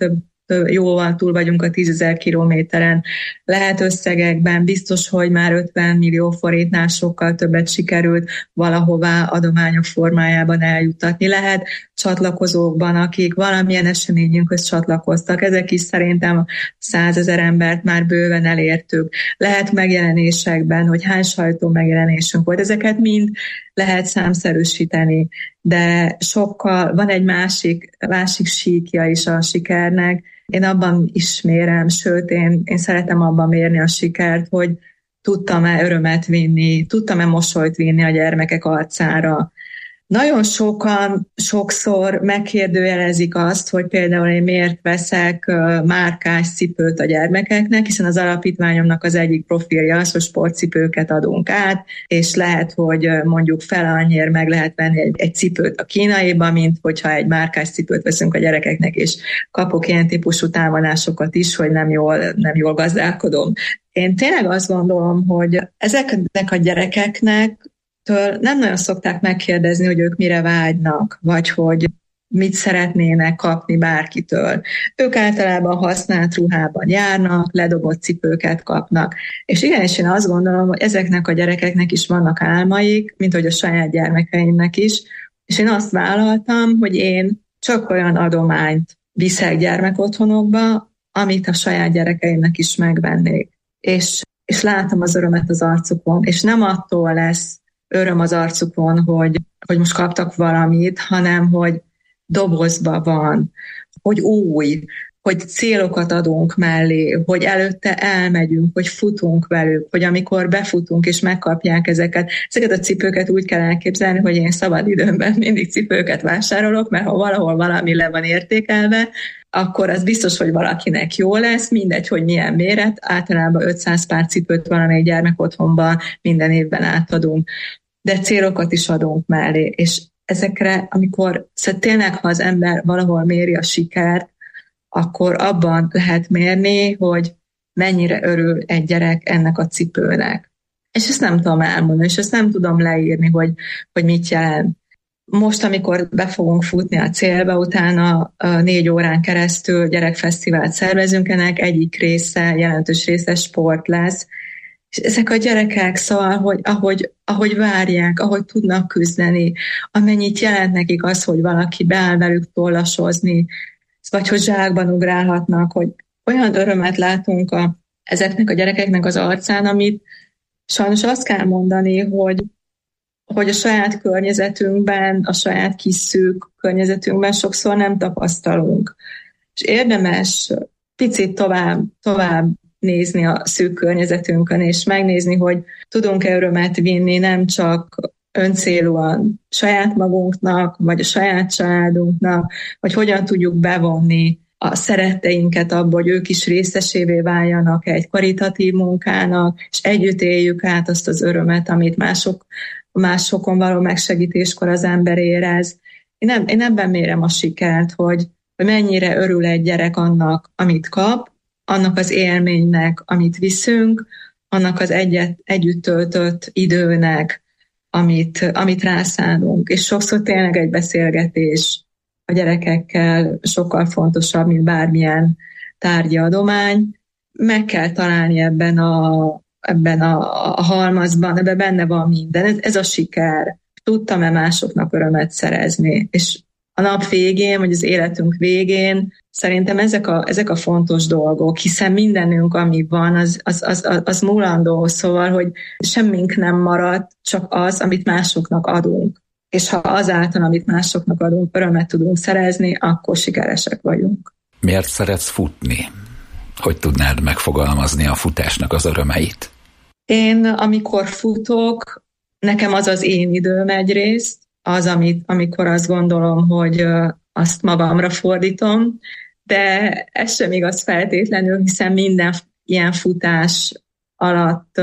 jóval túl vagyunk a tízezer kilométeren. Lehet összegekben, biztos, hogy már ötven millió forintnál sokkal többet sikerült valahová adományok formájában eljuttatni. Lehet csatlakozókban, akik valamilyen eseményünkhöz csatlakoztak. Ezek is szerintem százezer embert már bőven elértük. Lehet megjelenésekben, hogy hány sajtó megjelenésünk volt. Ezeket mind lehet számszerűsíteni, de sokkal, van egy másik, másik síkja is a sikernek. Én abban is mérem, sőt, én, én szeretem abban mérni a sikert, hogy tudtam-e örömet vinni, tudtam-e mosolyt vinni a gyermekek arcára. Nagyon sokan sokszor megkérdőjelezik azt, hogy például én miért veszek márkás cipőt a gyermekeknek, hiszen az alapítványomnak az egyik profilja az, hogy sportcipőket adunk át, és lehet, hogy mondjuk fel annyiért meg lehet venni egy, egy cipőt a kínaiba, mint hogyha egy márkás cipőt veszünk a gyerekeknek, és kapok ilyen típusú támadásokat is, hogy nem jól, nem jól gazdálkodom. Én tényleg azt gondolom, hogy ezeknek a gyerekeknek től nem nagyon szokták megkérdezni, hogy ők mire vágynak, vagy hogy mit szeretnének kapni bárkitől. Ők általában használt ruhában járnak, ledobott cipőket kapnak. És igenis én azt gondolom, hogy ezeknek a gyerekeknek is vannak álmaik, mint hogy a saját gyermekeimnek is, és én azt vállaltam, hogy én csak olyan adományt viszek gyermekotthonokba, amit a saját gyerekeimnek is megvennék. És, és látom az örömet az arcukon, és nem attól lesz öröm az arcukon, hogy, hogy most kaptak valamit, hanem hogy dobozba van, hogy új, hogy célokat adunk mellé, hogy előtte elmegyünk, hogy futunk velük, hogy amikor befutunk és megkapják ezeket, ezeket a cipőket úgy kell elképzelni, hogy én szabadidőmben mindig cipőket vásárolok, mert ha valahol valami le van értékelve, akkor az biztos, hogy valakinek jó lesz, mindegy, hogy milyen méret, általában ötszáz pár cipőt valamelyik gyermekotthonban minden évben átadunk, de célokat is adunk mellé, és ezekre, amikor szóval tényleg, ha az ember valahol méri a sikert, akkor abban lehet mérni, hogy mennyire örül egy gyerek ennek a cipőnek. És ezt nem tudom elmondani, és ezt nem tudom leírni, hogy, hogy mit jelent. Most, amikor be fogunk futni a célba, utána négy órán keresztül gyerekfesztivált szervezünk, ennek egyik része, jelentős része sport lesz, és ezek a gyerekek, szóval, hogy ahogy, ahogy várják, ahogy tudnak küzdeni, amennyit jelent nekik az, hogy valaki beáll velük tollasozni, vagy hogy zsákban ugrálhatnak, hogy olyan örömet látunk a, ezeknek a gyerekeknek az arcán, amit sajnos azt kell mondani, hogy, hogy a saját környezetünkben, a saját kis szűk környezetünkben sokszor nem tapasztalunk. És érdemes picit tovább, tovább nézni a szűk környezetünkön, és megnézni, hogy tudunk-e örömet vinni nem csak öncélúan saját magunknak, vagy a saját családunknak, vagy hogyan tudjuk bevonni a szeretteinket abba, hogy ők is részesévé váljanak egy karitatív munkának, és együtt éljük át azt az örömet, amit mások, másokon való megsegítéskor az ember érez. Én, nem, én ebben mérem a sikert, hogy, hogy mennyire örül egy gyerek annak, amit kap, annak az élménynek, amit viszünk, annak az egyet, együtt töltött időnek, amit, amit rászánunk. És sokszor tényleg egy beszélgetés a gyerekekkel sokkal fontosabb, mint bármilyen tárgyi adomány. Meg kell találni ebben a, ebben a, a halmazban, ebben benne van minden. Ez, ez a siker. Tudtam-e másoknak örömet szerezni? És a nap végén, vagy az életünk végén szerintem ezek a, ezek a fontos dolgok, hiszen mindenünk, ami van, az, az, az, az múlandó, szóval, hogy semmink nem marad, csak az, amit másoknak adunk. És ha azáltal, amit másoknak adunk, örömet tudunk szerezni, akkor sikeresek vagyunk. Miért szeretsz futni? Hogy tudnád megfogalmazni a futásnak az örömeit? Én, amikor futok, nekem az az én időm egyrészt, az, amit, amikor azt gondolom, hogy azt magamra fordítom, de ez sem igaz feltétlenül, hiszen minden ilyen futás alatt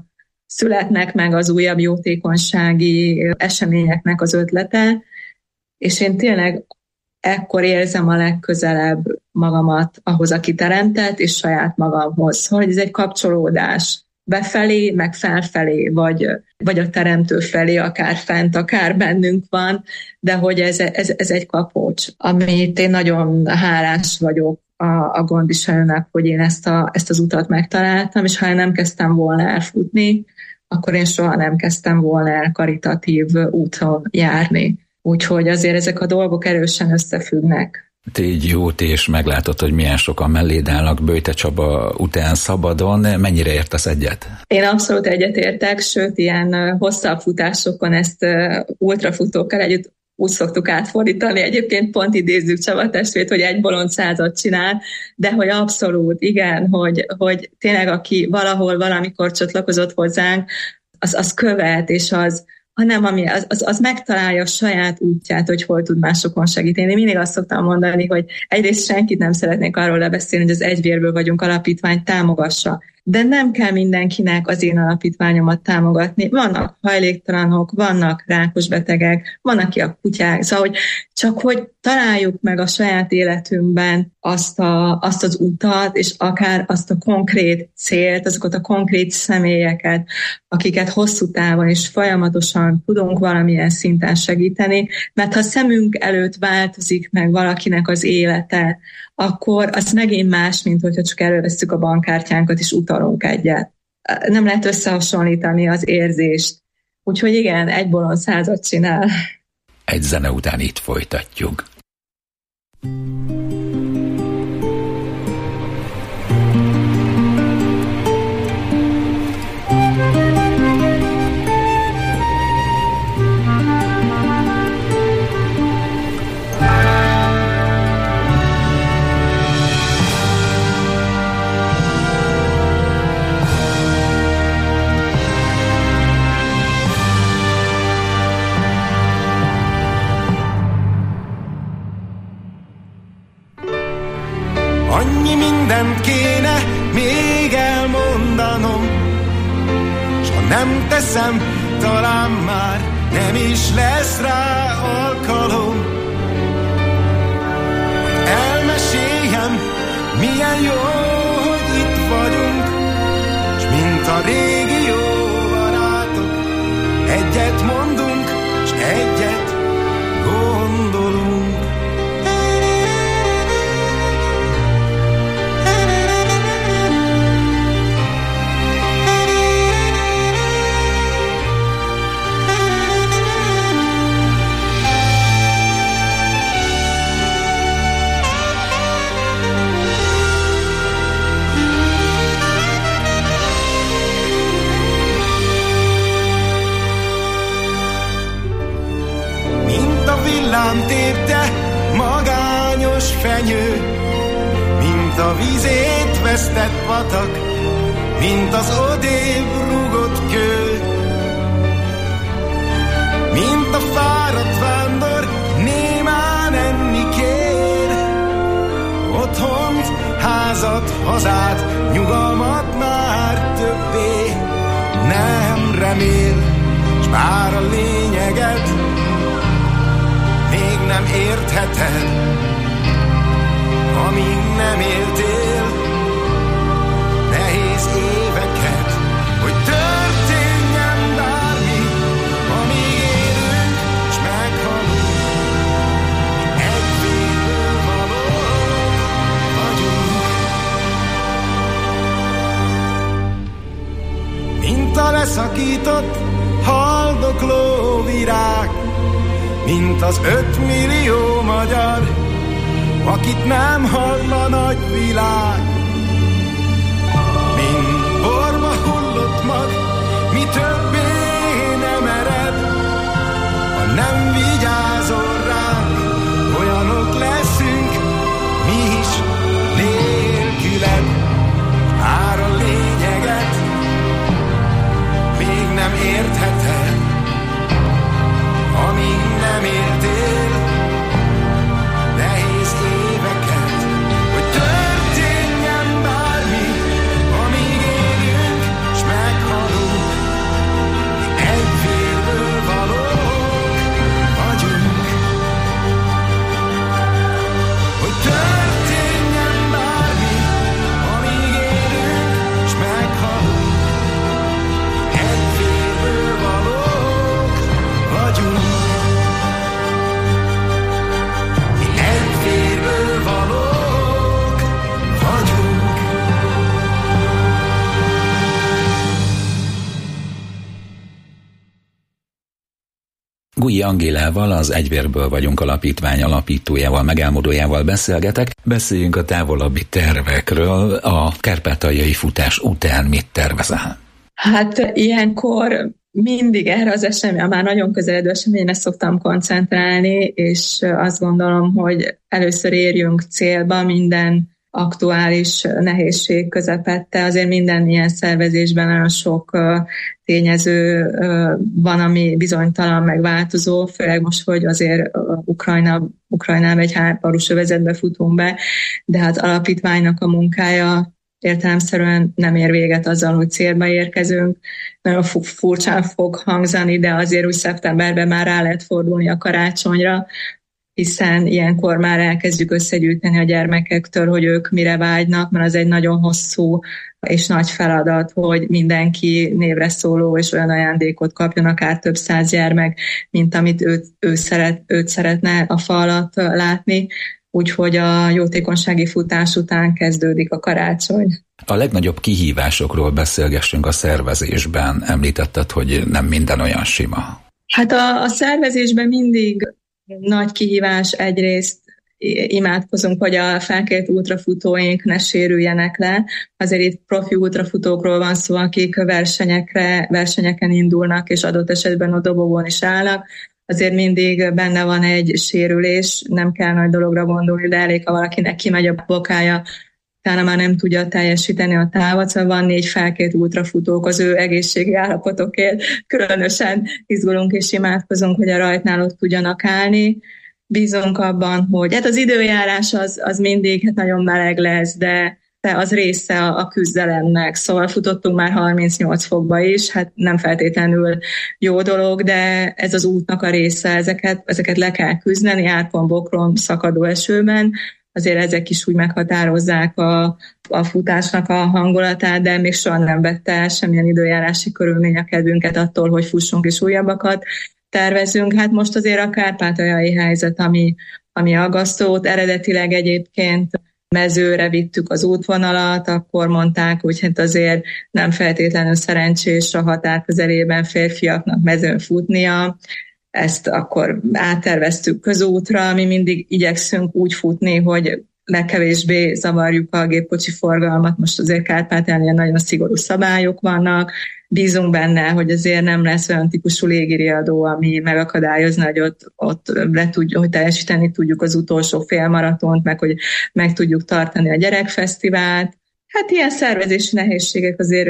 születnek meg az újabb jótékonysági eseményeknek az ötlete, és én tényleg ekkor érzem a legközelebb magamat ahhoz, aki teremtett, és saját magamhoz, hogy ez egy kapcsolódás befelé, meg felfelé, vagy, vagy a teremtő felé, akár fent, akár bennünk van, de hogy ez, ez, ez egy kapocs, amit én nagyon hálás vagyok a, a gondviselőnek, hogy én ezt, a, ezt az utat megtaláltam, és ha én nem kezdtem volna elfutni, akkor én soha nem kezdtem volna el karitatív úton járni. Úgyhogy azért ezek a dolgok erősen összefüggnek. Te így jót és meglátod, hogy milyen sokan melléd állnak Böjte Csaba után szabadon. Mennyire értesz egyet? Én abszolút egyetértek, sőt, ilyen hosszabb futásokon ezt ultrafutókkal együtt úgy szoktuk átfordítani. Egyébként pont idézzük Csaba testvért, hogy egy bolond százat csinál, de hogy abszolút, igen, hogy, hogy tényleg aki valahol valamikor csatlakozott hozzánk, az, az követ, és az, hanem ami, az, az, az megtalálja a saját útját, hogy hol tud másokon segíteni. Én mindig azt szoktam mondani, hogy egyrészt senkit nem szeretnék arról lebeszélni, hogy az Egyvérből vagyunk alapítvány támogassa. De nem kell mindenkinek az én alapítványomat támogatni. Vannak hajléktalanok, vannak rákos betegek, vannak ki a kutyák. Szóval, hogy csak hogy találjuk meg a saját életünkben azt, a, azt az utat, és akár azt a konkrét célt, azokat a konkrét személyeket, akiket hosszú távon és folyamatosan tudunk valamilyen szinten segíteni, mert ha szemünk előtt változik meg valakinek az élete, akkor az megint más, mint hogyha csak elővesszük a bankkártyánkat és utalunk egyet. Nem lehet összehasonlítani az érzést. Úgyhogy igen, egy bolond százat csinál. Egy zene után itt folytatjuk. Annyi mindent kéne még elmondanom, s ha nem teszem, talán már nem is lesz rá alkalom. Elmeséljem, milyen jó, hogy itt vagyunk, s mint a régi jó barátok, egyet mondunk, s egyet gondolunk. Tépte magányos fenyő, mint a vízét vesztett patak, mint az odébb rúgott kő, mint a fáradt vándor némán enni kér. Otthont, házat, hazát, nyugalmat már többé nem remél, s bár a lényeget még nem értheted, amíg nem éltél nehéz éveket, hogy történjen bármi, amíg élünk s meghalunk, egy vérből valók vagyunk. Mint a leszakított haldokló virág, mint az ötmillió magyar, akit nem hall a nagy világ. Mint borba hullott mag, mi többé nem ered, ha nem vigyázol ránk, olyanok leszünk mi is nélküled. Bár a lényeget még nem értheted, amíg nem éltél nehéz éveket, hogy történjen bármi, amíg élünk s meghalunk, Guy Angélával, az Egyvérből vagyunk alapítvány alapítójával, megálmodójával beszélgetek. Beszéljünk a távolabbi tervekről. A kárpátaljai futás után mit tervezel? Hát ilyenkor mindig erre az esemény, már nagyon közeledő eseményre szoktam koncentrálni, és azt gondolom, hogy először érjünk célba minden aktuális nehézség közepette. Azért minden ilyen szervezésben nagyon sok tényező van, ami bizonytalan, meg változó, főleg most, hogy azért Ukrajna, Ukrajnába egy háborús övezetbe futunk be, de hát alapítványnak a munkája értelemszerűen nem ér véget azzal, hogy célba érkezünk. Nagyon furcsán fog hangzani, de azért úgy szeptemberben már rá lehet fordulni a karácsonyra, hiszen ilyenkor már elkezdjük összegyűjteni a gyermekektől, hogy ők mire vágynak, mert az egy nagyon hosszú és nagy feladat, hogy mindenki névre szóló és olyan ajándékot kapjon, akár több száz gyermek, mint amit őt, ő szeret, őt szeretne a fa alatt látni. Úgyhogy a jótékonysági futás után kezdődik a karácsony. A legnagyobb kihívásokról beszélgessünk a szervezésben. Említetted, hogy nem minden olyan sima. Hát a, a szervezésben mindig nagy kihívás egyrészt imádkozunk, hogy a felkért ultrafutóink ne sérüljenek le. Azért itt profi ultrafutókról van szó, akik versenyekre, versenyeken indulnak, és adott esetben a dobogón is állnak. Azért mindig benne van egy sérülés, nem kell nagy dologra gondolni, de elég, ha valakinek kimegy a bokája, utána már nem tudja teljesíteni a távot, szóval van négy felkért ultrafutók, az ő egészségi állapotokért különösen izgulunk és imádkozunk, hogy a rajtnál ott tudjanak állni. Bízunk abban, hogy hát az időjárás az, az mindig hát nagyon meleg lesz, de, de az része a, a küzdelemnek. Szóval futottunk már harmincnyolc fokba is, hát nem feltétlenül jó dolog, de ez az útnak a része, ezeket, ezeket le kell küzdeni, árpon, bokron, szakadó esőben. Azért ezek is úgy meghatározzák a, a futásnak a hangulatát, de még soha nem vette el semmilyen időjárási körülmény a kedvünket attól, hogy fussunk és újabbakat tervezünk. Hát most azért a kárpátaljai helyzet, ami, ami aggasztó. Eredetileg egyébként mezőre vittük az útvonalat, akkor mondták, hogy hát azért nem feltétlenül szerencsés a határ közelében férfiaknak mezőn futnia. Ezt akkor átterveztük közútra, mi mindig igyekszünk úgy futni, hogy legkevésbé zavarjuk a gépkocsi forgalmat. Most azért Kárpátalján nagyon szigorú szabályok vannak, bízunk benne, hogy azért nem lesz olyan típusú légiriadó, ami megakadályozna, hogy ott, ott le tudjuk, hogy teljesíteni tudjuk az utolsó félmaratont, meg hogy meg tudjuk tartani a gyerekfesztivált. Hát ilyen szervezési nehézségek azért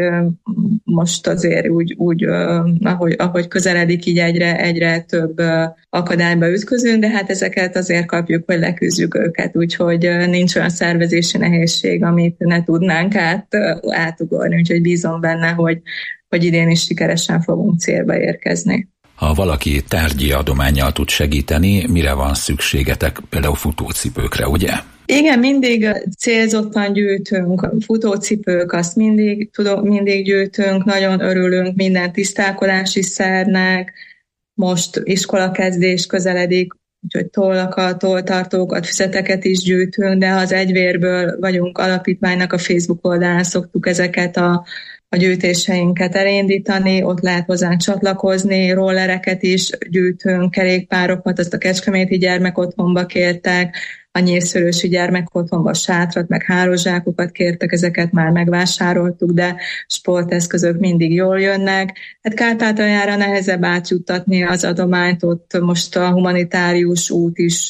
most azért úgy, úgy ahogy, ahogy közeledik, így egyre, egyre több akadályba ütközünk, de hát ezeket azért kapjuk, hogy leküzdjük őket, úgyhogy nincs olyan szervezési nehézség, amit ne tudnánk át, átugorni, úgyhogy bízom benne, hogy, hogy idén is sikeresen fogunk célba érkezni. Ha valaki tárgyi adománnyal tud segíteni, mire van szükségetek? Például futócipőkre, ugye? Igen, mindig célzottan gyűjtünk, futócipők, azt mindig, tudom, mindig gyűjtünk, nagyon örülünk minden tisztálkodási szernek, most iskolakezdés közeledik, úgyhogy tollakat, tolltartókat, füzeteket is gyűjtünk, de ha az Egyvérből vagyunk alapítványnak a Facebook oldalán szoktuk ezeket a a gyűjtéseinket elindítani, ott lehet hozzánk csatlakozni, rollereket is gyűjtünk, kerékpárokat, azt a Kecskeméti gyermekotthonba kértek, a Nyírszörősi gyermekotthonba sátrat, meg hálózsákokat kértek, ezeket már megvásároltuk, de sporteszközök mindig jól jönnek. Hát Kárpátaljára nehezebb átjuttatni az adományt, ott most a humanitárius út is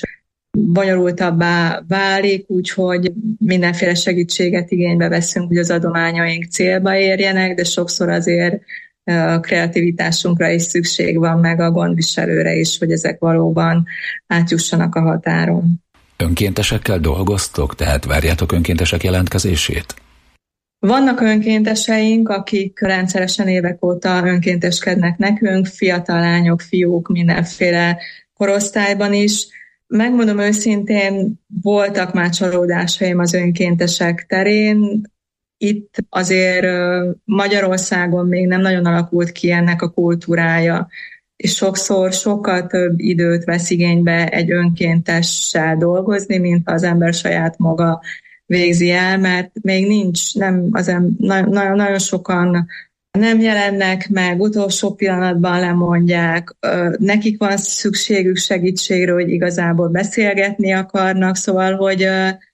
bonyolultabbá válik, úgyhogy mindenféle segítséget igénybe veszünk, hogy az adományaink célba érjenek, de sokszor azért a kreativitásunkra is szükség van, meg a gondviselőre is, hogy ezek valóban átjussanak a határon. Önkéntesekkel dolgoztok, tehát várjátok önkéntesek jelentkezését? Vannak önkénteseink, akik rendszeresen évek óta önkénteskednek nekünk, fiatal lányok, fiúk, mindenféle korosztályban is. Megmondom őszintén, voltak már csalódásaim az önkéntesek terén. Itt azért Magyarországon még nem nagyon alakult ki ennek a kultúrája, és sokszor sokkal több időt vesz igénybe egy önkéntessel dolgozni, mint az ember saját maga végzi el, mert még nincs, nem, az em, nagyon, nagyon sokan nem jelennek meg, utolsó pillanatban lemondják, nekik van szükségük segítségre, hogy igazából beszélgetni akarnak, szóval, hogy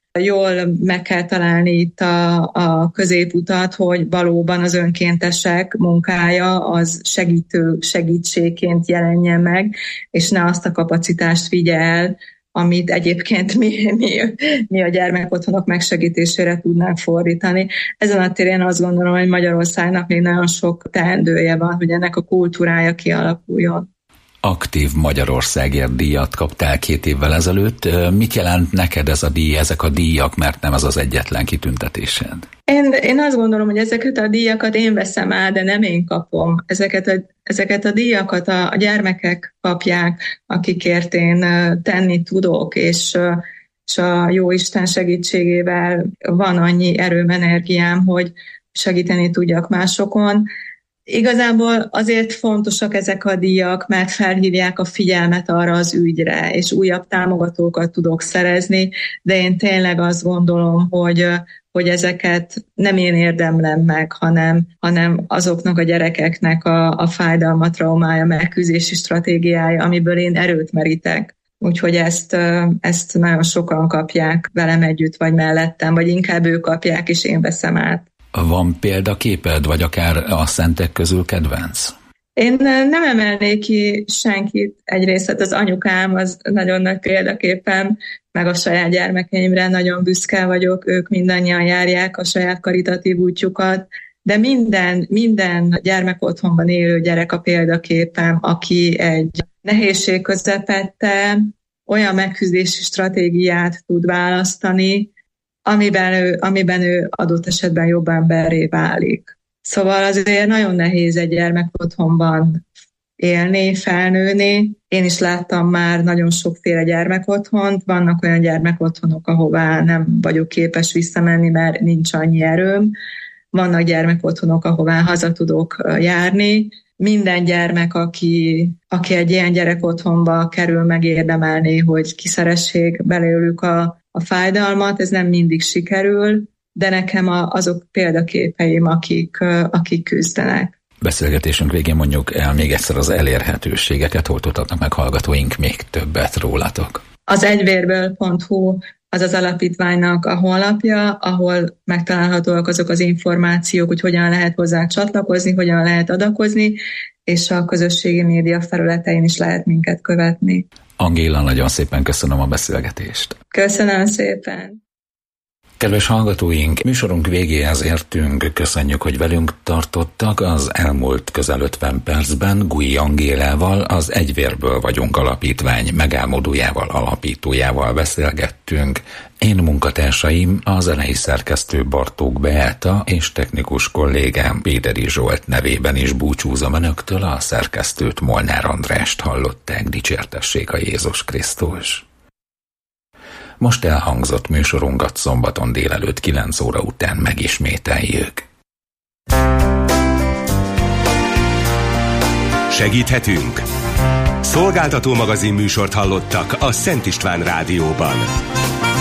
jól meg kell találni itt a, a középutat, hogy valóban az önkéntesek munkája az segítő segítségként jelenjen meg, és ne azt a kapacitást vigye el, amit egyébként mi, mi, mi a gyermekotthonok megsegítésére tudnánk fordítani. Ezen a téren azt gondolom, hogy Magyarországnak még nagyon sok teendője van, hogy ennek a kultúrája kialakuljon. Aktív Magyarországért díjat kaptál két évvel ezelőtt. Mit jelent neked ez a díj, ezek a díjak, mert nem ez az egyetlen kitüntetésed? Én, én azt gondolom, hogy ezeket a díjakat én veszem el, de nem én kapom. Ezeket a, ezeket a díjakat a, a gyermekek kapják, akikért én tenni tudok, és, és a Jóisten segítségével van annyi erőm, energiám, hogy segíteni tudjak másokon. Igazából azért fontosak ezek a díjak, mert felhívják a figyelmet arra az ügyre, és újabb támogatókat tudok szerezni, de én tényleg azt gondolom, hogy, hogy ezeket nem én érdemlem meg, hanem, hanem azoknak a gyerekeknek a, a fájdalma, traumája, megküzdési stratégiája, amiből én erőt merítek. Úgyhogy ezt, ezt nagyon sokan kapják velem együtt, vagy mellettem, vagy inkább ők kapják, és én veszem át. Van példaképed, vagy akár a szentek közül kedvenc? Én nem emelnék ki senkit. Egyrészt az anyukám az nagyon nagy példaképem, meg a saját gyermekeimre nagyon büszke vagyok, ők mindannyian járják a saját karitatív útjukat, de minden, minden gyermekotthonban élő gyerek a példaképem, aki egy nehézség közepette olyan megküzdési stratégiát tud választani, amiben ő, amiben ő adott esetben jobb emberré válik. Szóval azért nagyon nehéz egy gyermekotthonban élni, felnőni. Én is láttam már nagyon sokféle gyermekotthont. Vannak olyan gyermekotthonok, ahová nem vagyok képes visszamenni, mert nincs annyi erőm. Vannak gyermekotthonok, ahová haza tudok járni. Minden gyermek, aki, aki egy ilyen gyerekotthonba kerül, megérdemelné, hogy kiszeressék belőlük a a fájdalmat, ez nem mindig sikerül, de nekem a, azok példaképeim, akik, akik küzdenek. Beszélgetésünk végén mondjuk el még egyszer az elérhetőségeket, hol tudhatnak meg hallgatóink még többet rólatok. Az egyvérből pont hu az az alapítványnak a honlapja, ahol megtalálhatóak azok az információk, hogy hogyan lehet hozzá csatlakozni, hogyan lehet adakozni, és a közösségi média felületein is lehet minket követni. Angéla, nagyon szépen köszönöm a beszélgetést. Köszönöm szépen. Kedves hallgatóink, műsorunk végéhez értünk, köszönjük, hogy velünk tartottak. Az elmúlt közel ötven percben Guy Angélával, az Egyvérből vagyunk alapítvány megálmodójával, alapítójával beszélgettünk. Én munkatársaim, a zenei szerkesztő Bartók Beáta és technikus kollégám Péteri Zsolt nevében is búcsúzom önöktől, a szerkesztőt, Molnár Andrást hallották, dicsértessék a Jézus Krisztus. Most elhangzott műsorunkat szombaton délelőtt kilenc óra után megismételjük. Segíthetünk? Szolgáltató magazin műsort hallottak a Szent István Rádióban.